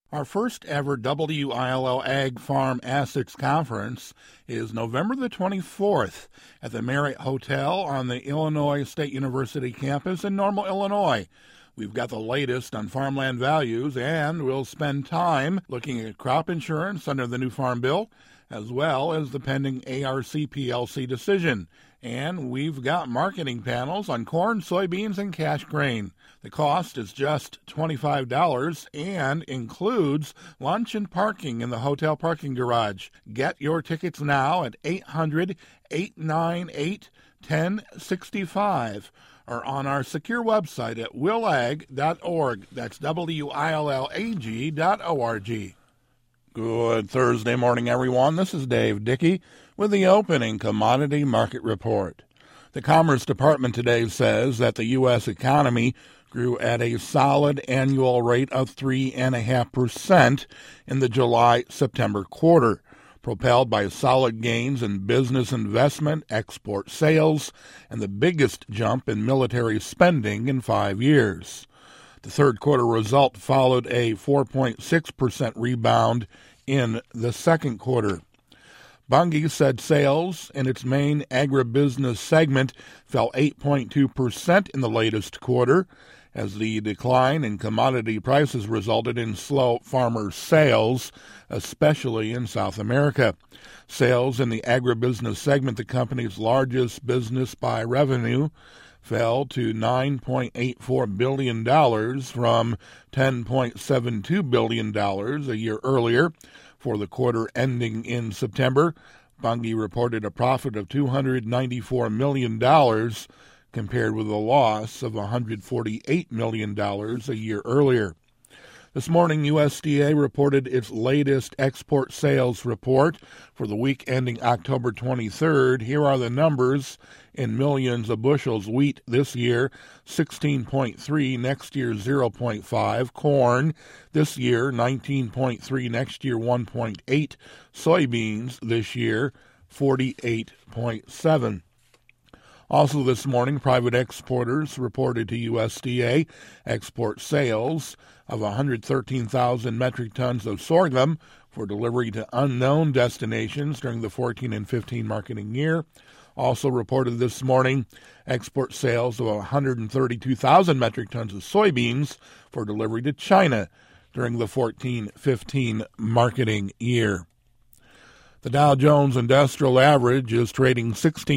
Our first ever WILO Ag Farm Assets Conference is November the 24th at the Marriott Hotel on the Illinois State University campus in Normal, Illinois. We've got the latest on farmland values, and we'll spend time looking at crop insurance under the new Farm Bill, as well as the pending ARC-PLC decision. And we've got marketing panels on corn, soybeans, and cash grain. The cost is just $25 and includes lunch and parking in the hotel parking garage. Get your tickets now at 800-898-1065 or on our secure website at willag.org. That's WILLAG.org. Good Thursday morning, everyone. This is Dave Dickey with the opening commodity market report. The Commerce Department today says that the U.S. economy grew at a solid annual rate of 3.5% in the July-September quarter, propelled by solid gains in business investment, export sales, and the biggest jump in military spending in 5 years. The third quarter result followed a 4.6% rebound in the second quarter. Bunge said sales in its main agribusiness segment fell 8.2% in the latest quarter, as the decline in commodity prices resulted in slow farmer sales, especially in South America. Sales in the agribusiness segment, the company's largest business by revenue, fell to $9.84 billion from $10.72 billion a year earlier. For the quarter ending in September, Bunge reported a profit of $294 million compared with a loss of $148 million a year earlier. This morning, USDA reported its latest export sales report for the week ending October 23rd. Here are the numbers in millions of bushels. Wheat this year, 16.3, next year 0.5. Corn this year, 19.3, next year 1.8. Soybeans this year, 48.7. Also this morning, private exporters reported to USDA export sales of 113,000 metric tons of sorghum for delivery to unknown destinations during the 14 and 15 marketing year. Also reported this morning export sales of 132,000 metric tons of soybeans for delivery to China during the 14-15 marketing year. The Dow Jones Industrial Average is trading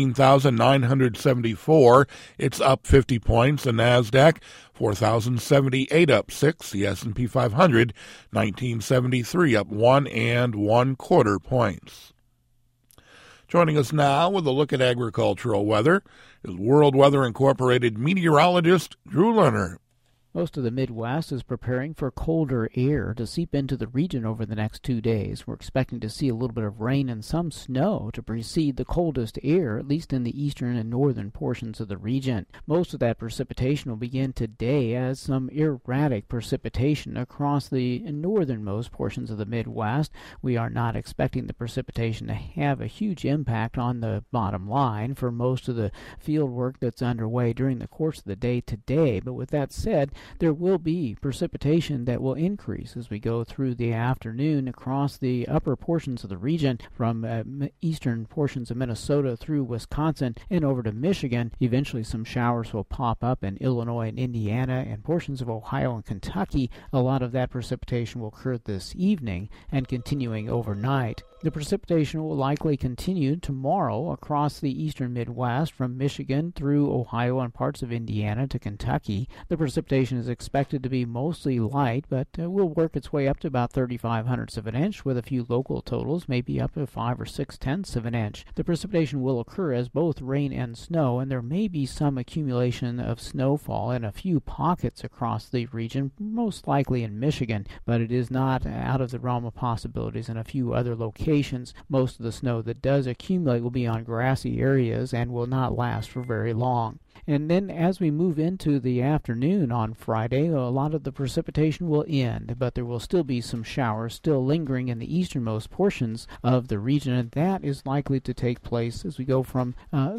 16,974. It's up 50 points. The NASDAQ, 4,078, up 6. The S&P 500, 1973, up 1 1/4 points. Joining us now with a look at agricultural weather is World Weather Incorporated meteorologist Drew Lerner. Most of the Midwest is preparing for colder air to seep into the region over the next 2 days. We're expecting to see a little bit of rain and some snow to precede the coldest air, at least in the eastern and northern portions of the region. Most of that precipitation will begin today as some erratic precipitation across the northernmost portions of the Midwest. We are not expecting the precipitation to have a huge impact on the bottom line for most of the field work that's underway during the course of the day today. But with that said, there will be precipitation that will increase as we go through the afternoon across the upper portions of the region from eastern portions of Minnesota through Wisconsin and over to Michigan. Eventually some showers will pop up in Illinois and Indiana and portions of Ohio and Kentucky. A lot of that precipitation will occur this evening and continuing overnight. The precipitation will likely continue tomorrow across the eastern Midwest from Michigan through Ohio and parts of Indiana to Kentucky. The precipitation is expected to be mostly light, but will work its way up to about 3/500ths of an inch, with a few local totals, maybe up to 5 or 6/10ths of an inch. The precipitation will occur as both rain and snow, and there may be some accumulation of snowfall in a few pockets across the region, most likely in Michigan, but it is not out of the realm of possibilities in a few other locations. Most of the snow that does accumulate will be on grassy areas and will not last for very long. And then as we move into the afternoon on Friday, a lot of the precipitation will end, but there will still be some showers still lingering in the easternmost portions of the region, and that is likely to take place as we go from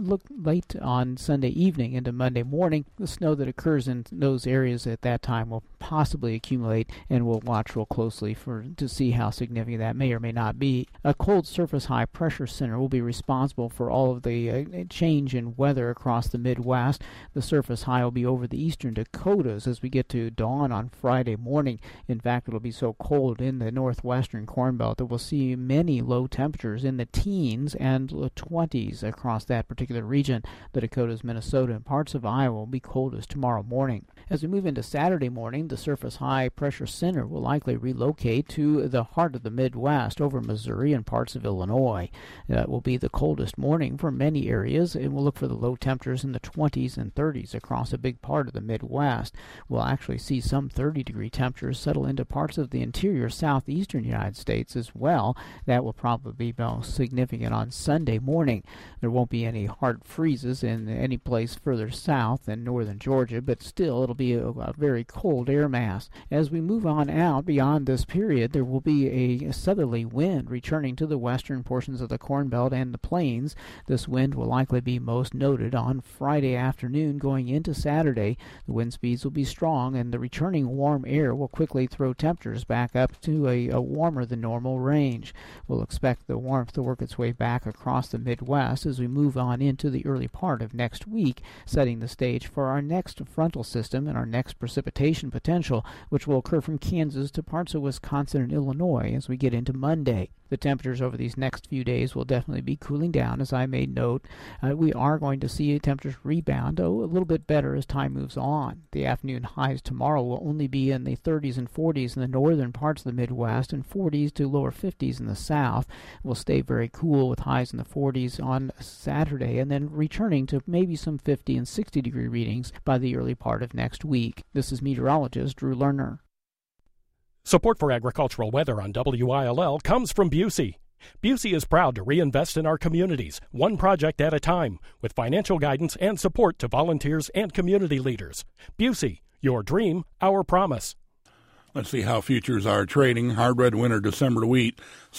late on Sunday evening into Monday morning. The snow that occurs in those areas at that time will possibly accumulate, and we'll watch real closely to see how significant that may or may not be. A cold surface high pressure center will be responsible for all of the change in weather across the Midwest. The surface high will be over the eastern Dakotas as we get to dawn on Friday morning. In fact, it'll be so cold in the northwestern Corn Belt that we'll see many low temperatures in the teens and 20s across that particular region. The Dakotas, Minnesota, and parts of Iowa will be coldest tomorrow morning. As we move into Saturday morning, the surface high pressure center will likely relocate to the heart of the Midwest over Missouri and parts of Illinois. That will be the coldest morning for many areas, and we'll look for the low temperatures in the 20s and 30s across a big part of the Midwest. We'll actually see some 30-degree temperatures settle into parts of the interior southeastern United States as well. That will probably be most significant on Sunday morning. There won't be any hard freezes in any place further south than northern Georgia, but still it'll be a very cold air mass. As we move on out beyond this period, there will be a southerly wind returning to the western portions of the Corn Belt and the plains. This wind will likely be most noted on Friday afternoon going into Saturday. The wind speeds will be strong, and the returning warm air will quickly throw temperatures back up to a warmer than normal range. We'll expect the warmth to work its way back across the Midwest as we move on into the early part of next week, setting the stage for our next frontal system and our next precipitation potential, which will occur from Kansas to parts of Wisconsin and Illinois as we get into Monday. The temperatures over these next few days will definitely be cooling down, as I made note. We are going to see temperatures rebound, a little bit better as time moves on. The afternoon highs tomorrow will only be in the 30s and 40s in the northern parts of the Midwest and 40s to lower 50s in the south. We'll stay very cool with highs in the 40s on Saturday, and then returning to maybe some 50 and 60 degree readings by the early part of next week. This is meteorologist Drew Lerner. Support for agricultural weather on WILL comes from Busey. Busey is proud to reinvest in our communities, one project at a time, with financial guidance and support to volunteers and community leaders. Busey, your dream, our promise. Let's see how futures are trading. Hard red winter December wheat,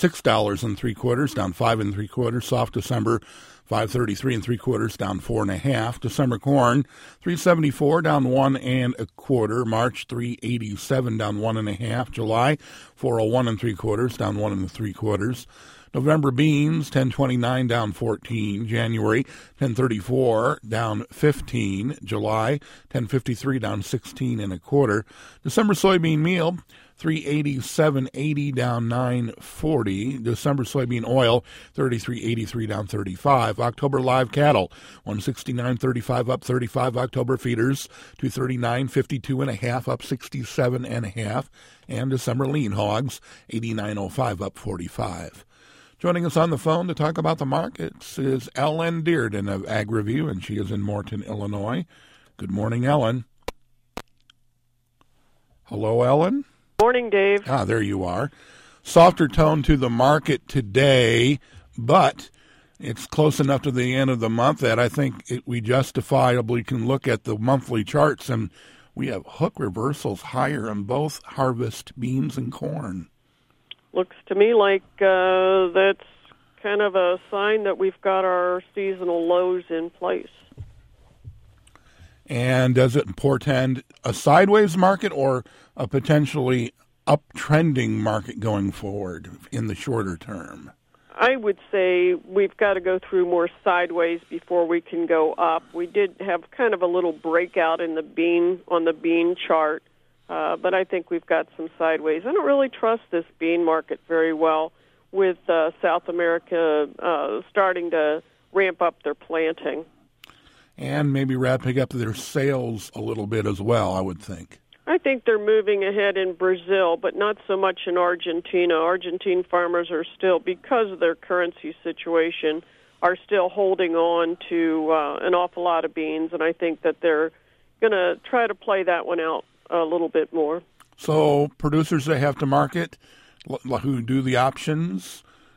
$6.75, down 5 3/4. Soft December, $5.33 3/4, down 4 1/2. December corn, $3.74, down 1 1/4. March, $3.87, down 1 1/2. July, $4.01 3/4, down 1 3/4. November beans, $10.29, down 14. January, $10.34, down 15. July, $10.53, down 16 1/4. December soybean meal, $3.87.80, down 9.40. December soybean oil, $33.83, down 35. October live cattle, $169.35, up 35. October feeders, $239.52 1/2, up 67 1/2. And December lean hogs, $89.05, up 45. Joining us on the phone to talk about the markets is Ellen Dearden of Ag Review, and she is in Morton, Illinois. Good morning, Ellen. Hello, Ellen. Morning, Dave. There you are. Softer tone to the market today, but it's close enough to the end of the month that I think we justifiably can look at the monthly charts, and we have hook reversals higher in both harvest beans and corn. Looks to me like that's kind of a sign that we've got our seasonal lows in place. And does it portend a sideways market or a potentially uptrending market going forward in the shorter term? I would say we've got to go through more sideways before we can go up. We did have kind of a little breakout in the bean chart. But I think we've got some sideways. I don't really trust this bean market very well with South America starting to ramp up their planting. And maybe wrapping up their sales a little bit as well, I would think. I think they're moving ahead in Brazil, but not so much in Argentina. Argentine farmers are still, because of their currency situation, are still holding on to an awful lot of beans, and I think that they're going to try to play that one out a little bit more. So producers that have to market, who do the options,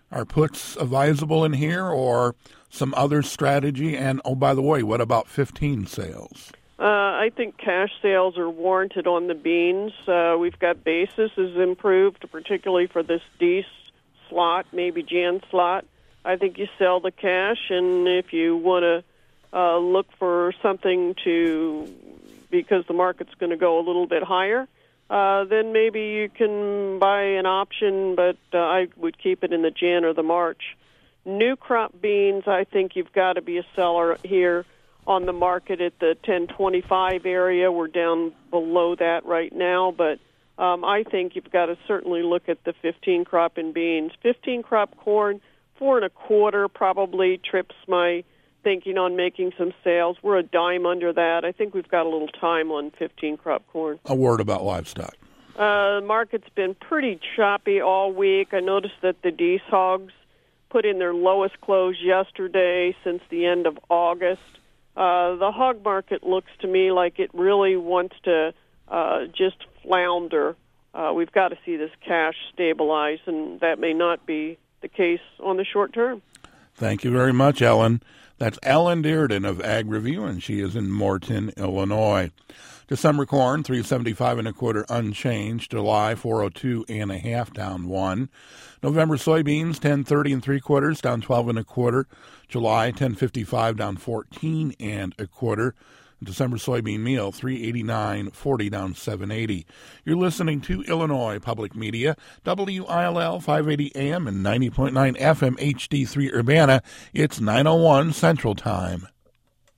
Are puts advisable in here or some other strategy? And, oh, by the way, what about 15 sales? I think cash sales are warranted on the beans. We've got basis is improved, particularly for this D slot, maybe Jan slot. I think you sell the cash, and if you want to look for something because the market's going to go a little bit higher, then maybe you can buy an option, but I would keep it in the Jan or the March. New crop beans, I think you've got to be a seller here on the market at the 10.25 area. We're down below that right now, but I think you've got to certainly look at the 15 crop in beans. 15 crop corn, 4 1/4 probably trips my thinking on making some sales. We're a dime under that. I think we've got a little time on 15 crop corn. A word about livestock. The market's been pretty choppy all week. I noticed that the Dees hogs put in their lowest close yesterday since the end of August. The hog market looks to me like it really wants to just flounder. We've got to see this cash stabilize, and that may not be the case on the short term. Thank you very much, Ellen. That's Ellen Dearden of Ag Review, and she is in Morton, Illinois. December corn, 375 1/4 unchanged. July, 402 1/2 down 1. November soybeans, 1030 3/4 down 12 1/4. July, 1055 down 14 1/4. December soybean meal, 389.40 down 780. You're listening to Illinois Public Media, WILL 580 AM and 90.9 FM HD3 Urbana. It's 9:01 Central Time.